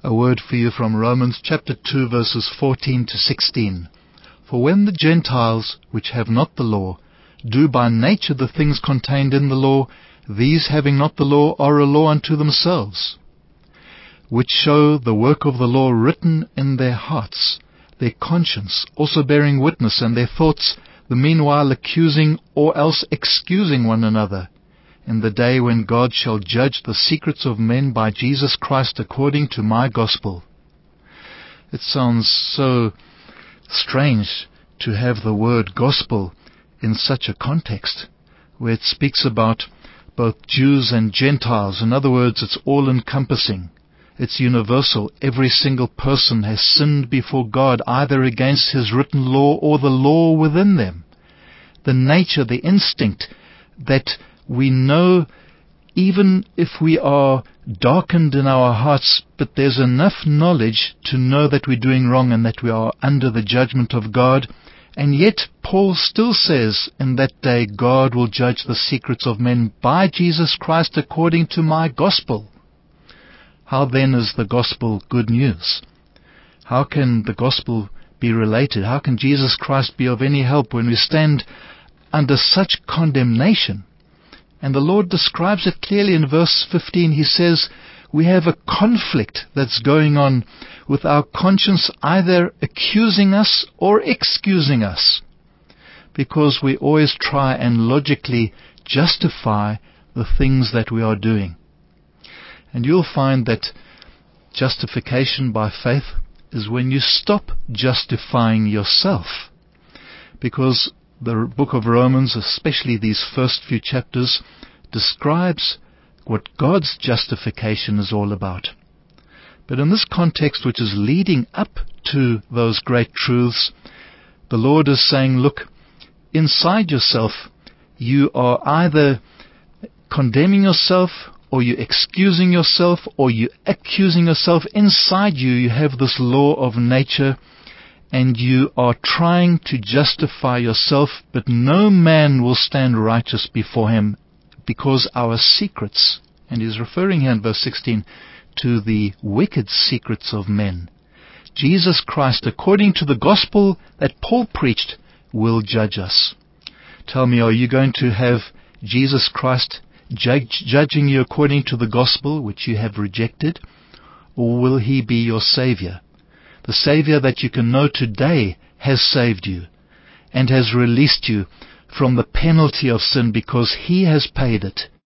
A word for you from Romans chapter 2 verses 14 to 16. For when the Gentiles, which have not the law, do by nature the things contained in the law, these having not the law are a law unto themselves, which show the work of the law written in their hearts, their conscience also bearing witness, and their thoughts the meanwhile accusing or else excusing one another, in the day when God shall judge the secrets of men by Jesus Christ according to my gospel. It sounds so strange to have the word gospel in such a context, where it speaks about both Jews and Gentiles. In other words, it's all-encompassing. It's universal. Every single person has sinned before God, either against His written law or the law within them. The nature, the instinct that we know, even if we are darkened in our hearts, but there's enough knowledge to know that we're doing wrong and that we are under the judgment of God. And yet Paul still says, in that day God will judge the secrets of men by Jesus Christ according to my gospel. How then is the gospel good news? How can the gospel be related? How can Jesus Christ be of any help when we stand under such condemnation? And the Lord describes it clearly in verse 15. He says, we have a conflict that's going on with our conscience either accusing us or excusing us, because we always try and logically justify the things that we are doing. And you'll find that justification by faith is when you stop justifying yourself, because the book of Romans, especially these first few chapters, describes what God's justification is all about. But in this context, which is leading up to those great truths, the Lord is saying, look, inside yourself, you are either condemning yourself, or you're excusing yourself, or you're accusing yourself. Inside you, you have this law of nature, and you are trying to justify yourself, but no man will stand righteous before Him, because our secrets, and he's referring here in verse 16 to the wicked secrets of men, Jesus Christ, according to the gospel that Paul preached, will judge us. Tell me, are you going to have Jesus Christ judging you according to the gospel which you have rejected, or will He be your Savior? The Savior that you can know today has saved you and has released you from the penalty of sin, because He has paid it.